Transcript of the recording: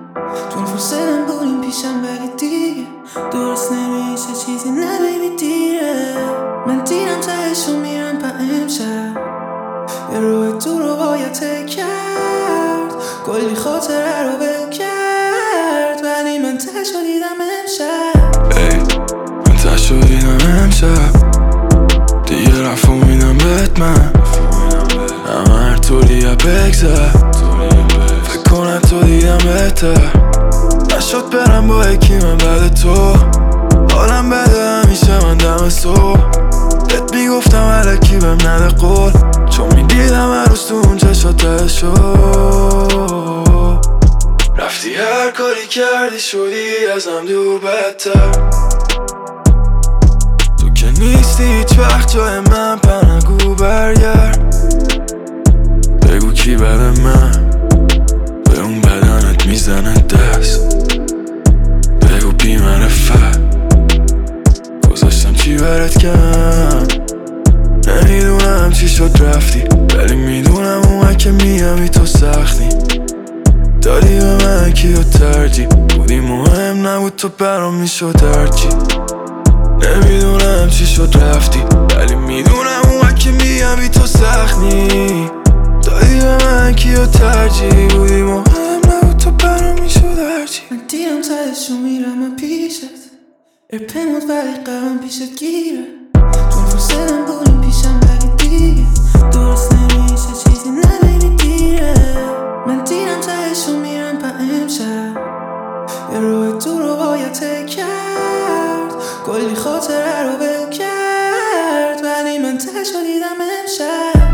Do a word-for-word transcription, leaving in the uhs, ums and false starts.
تو فرصتم بودیم پیشم ولی دیگه درست نمیشه چیزی نه بیبی دیره. من دیرم تهشو میرم پا امشب یه روی تو رو باید تک کرد، کلی خاطره رو بل کرد ولی من تهشو دیدم امشب. ای من تهشو دیدم امشب دیگه رفت و میدم بهت من اما هر طوری ها بگذر فکر کنم تو دیدم بهتر نشد برم با یکی من بعد تو حالم بده همیشه من دم صبح بهت میگفتم علکی بهم نده قول چون میدیدم هر روز تو اون چشات تهشو رفتی هر کاری کردی شدی ازم دور بدتر تو که نیستی هیچ وقت جای من پر نگو برگرد بگو کی بده من به اون بدنت میزنه دست بگو بی معرفت گذاشتم چی برات کم نمیدونم چی شد رفتی ولی میدونم اون که میامی تو سختی دادی به من کیو ترجیح بودی مهم نبود تو برام میشد هرچی نمیدونم چی شد رفتی ولی میدونم اون که میامی تو سختی دادی به من کیو ترجیح بودی مهم نبود تو برام میشد هرچی. من دیرم تهشو میرم من پیشت ارپموت ولی قرم پیشت گیره. تو فرصتم بودیم پیشم ولی دیگه درست نمیشه چیزی نه بیبی دیره. من دیرم تهشو میرم پا امشب یه روی تو رو باید تک کرد، کلی خاطره رو بل کرد ولی من تهشو دیدم امشب.